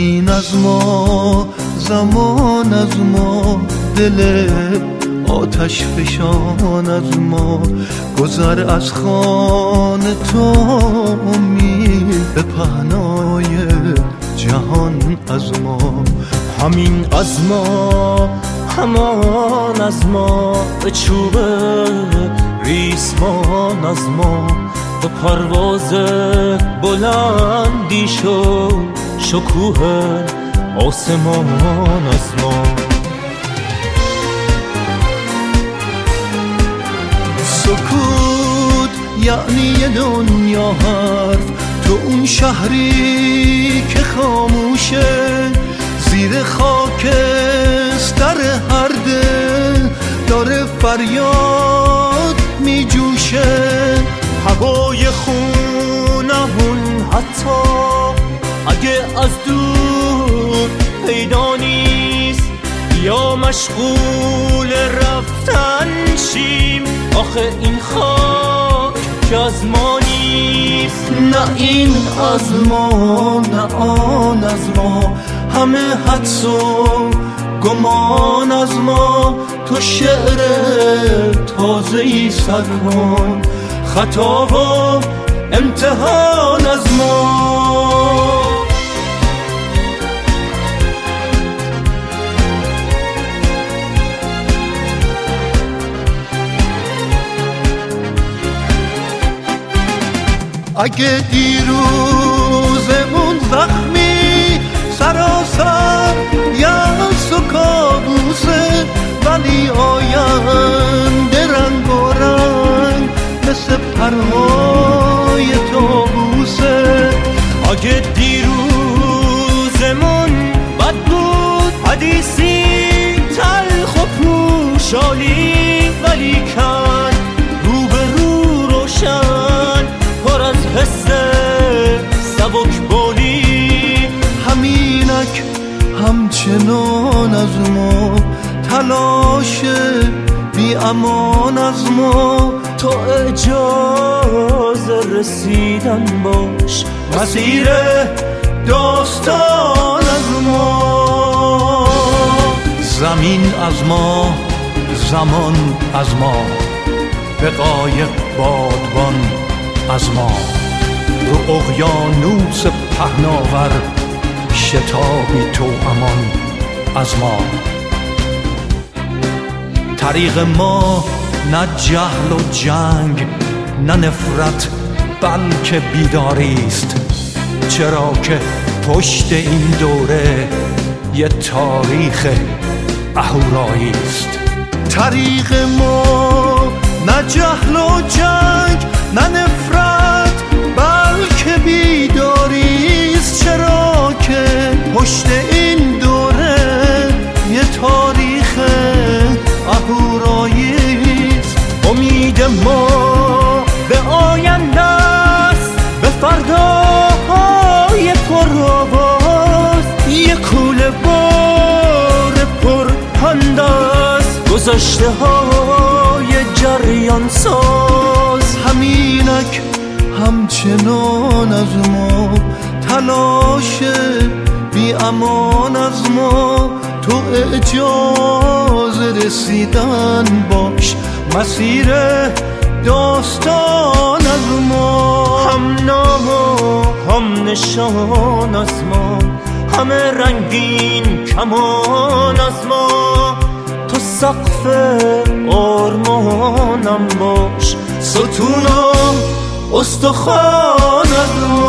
زمین از ما، زمان از ما، دل آتش فشان از ما. گذر از خان تو امید به پهنای جهان از ما. همین از ما، همان از ما، به چوب ریسمان از ما. به پرواز بلندی شو شکوه آسمان از ما. سکوت یعنی یه دنیا حرف، تو اون شهری که خاموشه، زیر خاکستر هر دل داره فریاد می جوشه. هوای خونمون حتی اگه از دور پیدا نیست، یا مشغول رفتن شیم، آخه این خاک که از ما نیست. نه این از ما نه آن از ما، همه حدس و گمان از ما. تو شعر تازه‌ای سر کن، خطا و امتحان از ما. اگه دیروزمون زخمی، سراسر یأس و کابوسه، ولی آینده رنگ و رنگ مثل پرهای طاووسه. اگه دیروزمون بد بود، حدیثی تلخ و پوشالی، ولی کن رو به رو روشن پر از حس سبک بالی. همینک همچنان از ما، تلاش بی امان از ما. تو اجازه رسیدن باش، مسیر داستان از ما. زمین از ما، زمان از ما، به قایق بادبان از ما. رو اقیانوس پهناور شتابی تو امان از ما. طریق ما نه جهل و جنگ، نه نفرت، بلکه بیداری است. چرا که پشت این دوره یه تاریخ اهورایی است. طریق ما نه جهل و جنگ، نه نفرت، بلکه بیداری است. چرا که پشت این دوره یه تاریخ اهورایی است. امید ما به آینده است، به فرداهای پرآواز. یه کوله بار پرپند است، گذشته های جریان ساز. همینک همچنان از ما، تلاش بی امان از ما. تو اجازه رسیدن باش، مسیر داستان از ما. هم نام و هم نشان از ما، همه رنگین کمان از ما. تو سقف آرمانم باش، ستون و استخوان از ما.